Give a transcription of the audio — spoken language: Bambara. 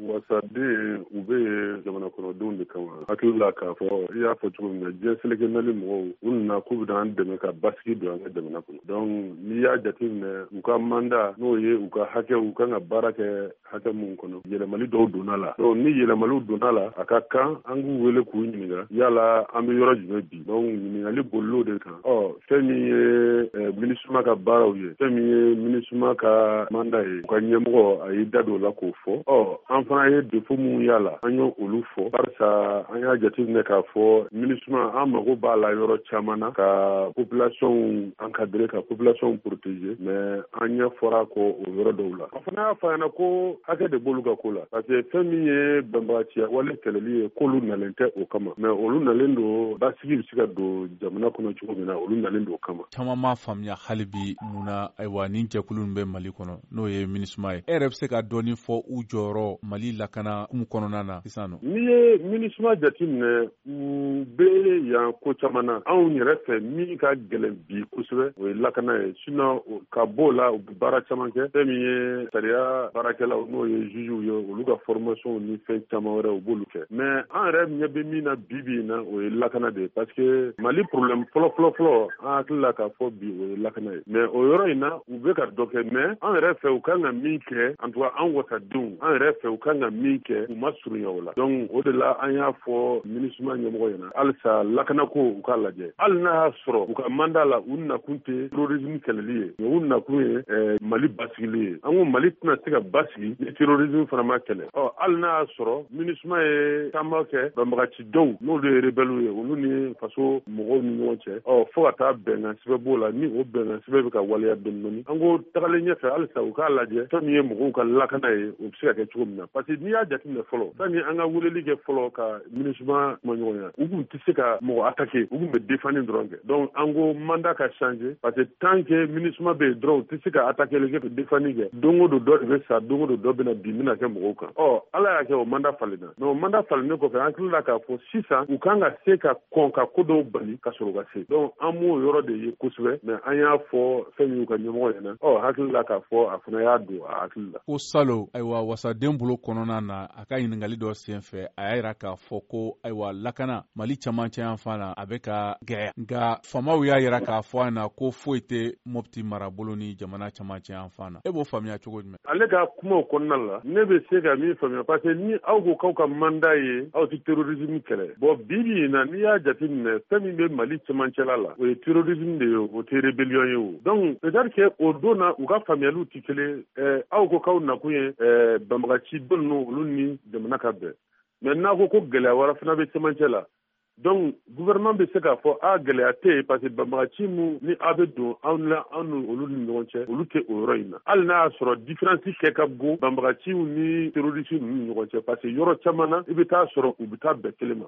wasaden u bɛ jamana kɔnɔdenw de kama hakili la k'a fɔ i y'a fɔ cogo min na diɲɛ seleke nali mɔgɔw u nana k'u bɛ an dɛmɛ ka basigi don an ka jamana kɔnɔ donc n'i y'a jateminɛ u ka manda n'o ye u ka hakɛ u kan ka baara kɛ hakɛ mun kɔnɔ yɛlɛmali dɔw donna la donc ni yɛlɛmaliw donna la a ka kan an k'u wele k'u ɲininka yala an bɛ yɔrɔ jumɛn bi donc ɲininkali bolilo de kan fɛn min ye minisuma ka baaraw ye fɛn min ye minisuma ka manda ye u ka ɲɛmɔgɔ a y'i da don o la k'o fɔ an fana ye défaut mun y'a la an y'o olu fɔ barisa an y'a jateminɛ k'a fɔ minisuma an mago b'a la yɔrɔ caman na ka population encadrer ka population protéger mais an ɲɛ fɔra kɔ o yɔrɔ dɔw la. A fana y'a fɔ ɲɛna ko hakɛ de b'olu ka ko la parce que fɛn min ye bɛnbagaciya wale kɛlɛli ye k'olu nalen tɛ o kama mais olu nalen don basigi bɛ se ka don jamana kɔnɔ cogo min na olu nalen don o kama. Caman m'a faamuya hali bi mun na ayiwa nin jɛkulu bɛ Mali kɔnɔ n'o ye minisuma ye. E yɛrɛ bɛ se ka dɔɔni fɔ u jɔyɔrɔ Mali lakana hukumu kɔnɔna na sisan nɔ. N'i ye minisuma jateminɛ u bɛ yan ko caman na anw yɛrɛ fɛ min ka gɛlɛn bi kosɛbɛ o ye lakana ye sinon ka b'o la u bɛ baara caman kɛ fɛn min ye sariya baarakɛlaw n'o ye juges ye olu ka formation ni fɛn caman wɛrɛ u b'olu kɛ mais an yɛrɛ ɲɛ bɛ min na bi in na o ye lakana de ye parce que Mali problème fɔlɔ an hakili la k'a fɔ bi o ye lakana ye mais o yɔrɔ in na u bɛ ka dɔ kɛ mais an yɛrɛ fɛ u kan ka min kɛ en tout cas an wasadenw an yɛrɛ fɛ u kan ka min kɛ u ma surunya o la donc o de la an y'a fɔ minisuma ɲɛmɔgɔ ɲɛna halisa lakana ko u k'a lajɛ hali n'a y'a sɔrɔ u ka manda la u nakun tɛ terrorisme kɛlɛli ye mais u nakun ye Mali basigili ye an ko Mali tɛna se ka basigi ni terrorisme fana ma kɛlɛ hali n'a y'a sɔrɔ minisuma ye taama kɛ banbagaci dɔw n'olu ye rebelle ye olu ni faso mɔgɔw ni ɲɔgɔn cɛ fo ka taa bɛnkan sɛbɛn b'o la ni o bɛnkan sɛbɛn bɛ ka waleya dɔɔni an ko tagalen ɲɛfɛ halisa u k'a lajɛ fɛn min ye mɔgɔw ka lakana ye o bɛ se ka kɛ cogo min na parce que n'i y'a jateminɛ fɔlɔ sani an ka weleli kɛ fɔlɔ ka minisuma kuma ɲɔgɔnya u tun tɛ se ka mɔgɔ attaquer u tun bɛ défendre dɔrɔn kɛ donc an ko mandat ka changer parce que tant que minisuma bɛ yen dɔrɔn u tɛ se ka attaquer kɛ ka défendre kɛ don o don dɔ de bɛ sa don o don dɔ bɛna bin bɛna kɛ mɔgɔw kan ala y'a kɛ o mandat falenna mais o mandat falennen kɔfɛ an hakili la k'a fɔ sisan u kan ka se ka kɔn ka ko dɔw bali ka sɔrɔ ka se donc an b'o yɔrɔ de ye kosɛbɛ mais an y'a fɔ fɛn min y'u ka ɲɛmɔgɔ ɲɛna hakili la k'a fɔ a fana y'a don a hakili la. Ko salon ayiwa wasaden bolo kɔnɔna na a ka ɲininkali dɔ senfɛ a y'a jira k'a fɔ ko ayiwa lakana Mali camancɛ yan fan na a bɛ ka gɛlɛya nka famaw y'a jira k'a fɔ a na ko foyi tɛ Mopti marabolo ni jamana camancɛ yan fan na e b'o faamuya cogo jumɛn? Ale ka kumaw kɔnɔna la ne bɛ se ka min faamuya parce que ni aw ko k'aw ka mandat ye aw tɛ terrorisme kɛlɛ bon bi in na n'i y'a jateminɛ fɛn min bɛ Mali cɛmancɛla la o ye terrorisme de ye o tɛ rébellion ye o donc peut-être que o don na u ka faamuyaliw tɛ kelen aw ko k'aw nakun ye banbagaci dɔ ninnu olu ni jamana ka bɛn mais n'a ko gɛlɛya wɛrɛ fana bɛ cɛmancɛ la donc gouvernement bɛ se k'a fɔ gɛlɛya tɛ yen parce que banbagaci min ni a bɛ don anw ni olu ni ɲɔgɔn cɛ olu tɛ o yɔrɔ in na hali n'a y'a sɔrɔ différence kɛ ka bon banbagaciw ni terroristes ninnu ni ɲɔgɔn cɛ parce que yɔrɔ caman na i bɛ taa sɔrɔ u bɛ taa bɛn kelen ma